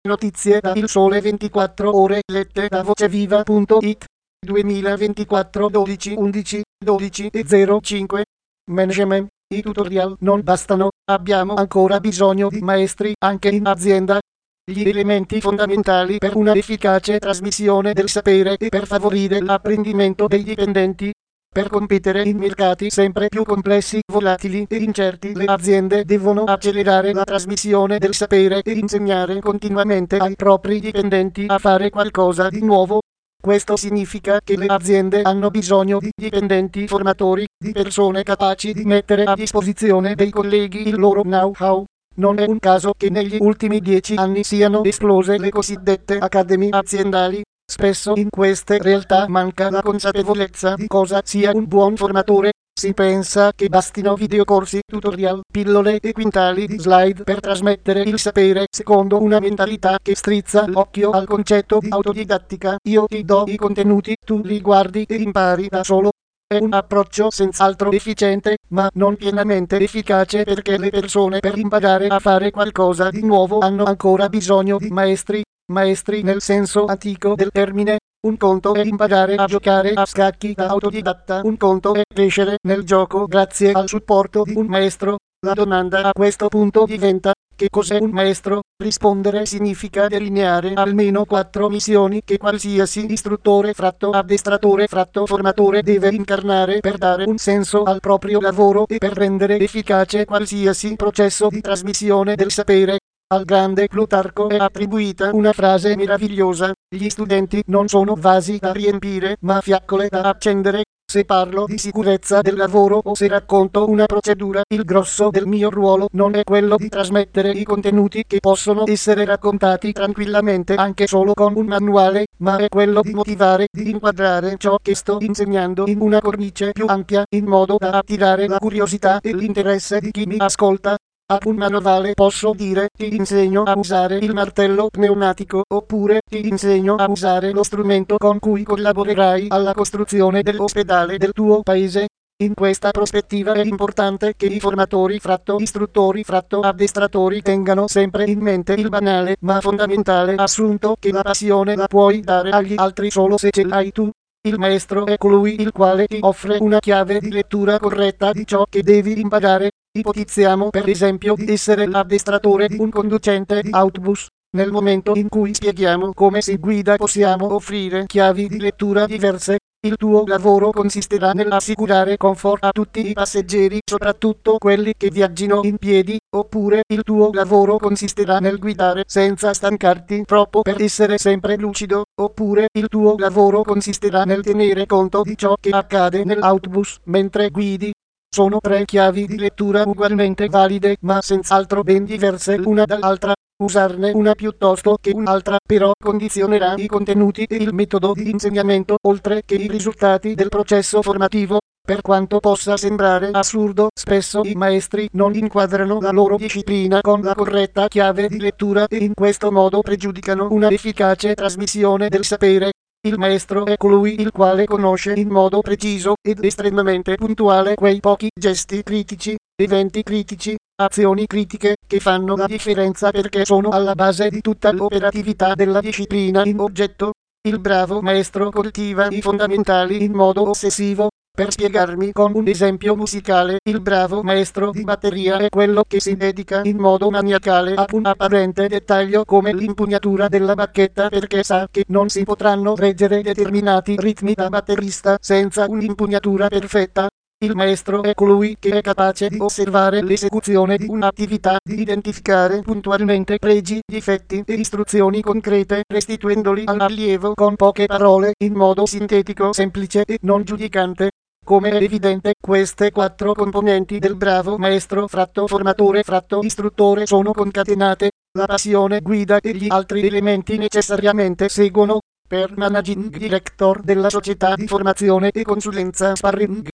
Notizie da Il Sole 24 Ore lette da voceviva.it 2024 12 11 12 05. Management. I tutorial non bastano, abbiamo ancora bisogno di maestri anche in azienda. Gli elementi fondamentali per una efficace trasmissione del sapere e per favorire l'apprendimento dei dipendenti. Per competere in mercati sempre più complessi, volatili e incerti, le aziende devono accelerare la trasmissione del sapere e insegnare continuamente ai propri dipendenti a fare qualcosa di nuovo. Questo significa che le aziende hanno bisogno di dipendenti formatori, di persone capaci di mettere a disposizione dei colleghi il loro know-how. Non è un caso che negli ultimi 10 anni siano esplose le cosiddette accademie aziendali. Spesso in queste realtà manca la consapevolezza di cosa sia un buon formatore. Si pensa che bastino videocorsi, tutorial, pillole e quintali di slide per trasmettere il sapere, secondo una mentalità che strizza l'occhio al concetto di autodidattica. Io ti do i contenuti, tu li guardi e impari da solo. È un approccio senz'altro efficiente, ma non pienamente efficace, perché le persone per imparare a fare qualcosa di nuovo hanno ancora bisogno di maestri. Maestri nel senso antico del termine. Un conto è imparare a giocare a scacchi da autodidatta, un conto è crescere nel gioco grazie al supporto di un maestro. La domanda a questo punto diventa: che cos'è un maestro? Rispondere significa delineare almeno 4 missioni che qualsiasi istruttore fratto addestratore fratto formatore deve incarnare per dare un senso al proprio lavoro e per rendere efficace qualsiasi processo di trasmissione del sapere. Al grande Plutarco è attribuita una frase meravigliosa: gli studenti non sono vasi da riempire, ma fiaccole da accendere. Se parlo di sicurezza del lavoro o se racconto una procedura, il grosso del mio ruolo non è quello di trasmettere i contenuti che possono essere raccontati tranquillamente anche solo con un manuale, ma è quello di motivare, di inquadrare ciò che sto insegnando in una cornice più ampia, in modo da attirare la curiosità e l'interesse di chi mi ascolta. A un manovale posso dire: ti insegno a usare il martello pneumatico, oppure ti insegno a usare lo strumento con cui collaborerai alla costruzione dell'ospedale del tuo paese. In questa prospettiva è importante che i formatori fratto istruttori fratto addestratori tengano sempre in mente il banale ma fondamentale assunto che la passione la puoi dare agli altri solo se ce l'hai tu. Il maestro è colui il quale ti offre una chiave di lettura corretta di ciò che devi imparare. Ipotizziamo per esempio di essere l'addestratore di un conducente di autobus. Nel momento in cui spieghiamo come si guida possiamo offrire chiavi di lettura diverse. Il tuo lavoro consisterà nell'assicurare comfort a tutti i passeggeri, soprattutto quelli che viaggino in piedi, oppure il tuo lavoro consisterà nel guidare senza stancarti troppo per essere sempre lucido, oppure il tuo lavoro consisterà nel tenere conto di ciò che accade nell'autobus mentre guidi. Sono 3 chiavi di lettura ugualmente valide, ma senz'altro ben diverse l'una dall'altra. Usarne una piuttosto che un'altra però condizionerà i contenuti e il metodo di insegnamento, oltre che i risultati del processo formativo. Per quanto possa sembrare assurdo, spesso i maestri non inquadrano la loro disciplina con la corretta chiave di lettura e in questo modo pregiudicano una efficace trasmissione del sapere. Il maestro è colui il quale conosce in modo preciso ed estremamente puntuale quei pochi gesti critici, eventi critici, azioni critiche che fanno la differenza, perché sono alla base di tutta l'operatività della disciplina in oggetto. Il bravo maestro coltiva i fondamentali in modo ossessivo. Per spiegarmi con un esempio musicale, il bravo maestro di batteria è quello che si dedica in modo maniacale a un apparente dettaglio come l'impugnatura della bacchetta, perché sa che non si potranno reggere determinati ritmi da batterista senza un'impugnatura perfetta. Il maestro è colui che è capace di osservare l'esecuzione di un'attività, di identificare puntualmente pregi, difetti e istruzioni concrete, restituendoli all'allievo con poche parole, in modo sintetico, semplice e non giudicante. Come è evidente, queste 4 componenti del bravo maestro fratto formatore fratto istruttore sono concatenate. La passione guida e gli altri elementi necessariamente seguono. Per Managing Director della società di formazione e consulenza Sparring,